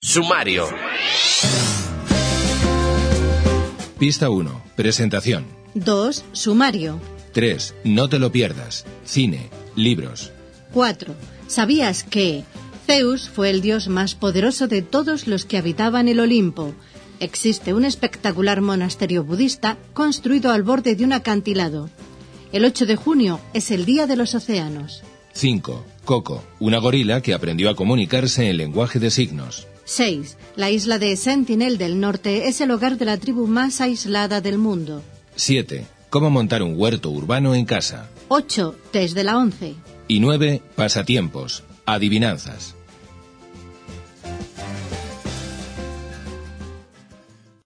Sumario. Pista 1. Presentación. 2. Sumario. 3. No te lo pierdas. Cine, libros. 4. ¿Sabías que Zeus fue el dios más poderoso de todos los que habitaban el Olimpo? Existe un espectacular monasterio budista construido al borde de un acantilado. El 8 de junio es el Día de los Océanos. 5. Coco, una gorila que aprendió a comunicarse en lenguaje de signos. 6. La isla de Sentinel del Norte es el hogar de la tribu más aislada del mundo. 7. Cómo montar un huerto urbano en casa. 8. Test de la 11. Y 9. Pasatiempos, adivinanzas.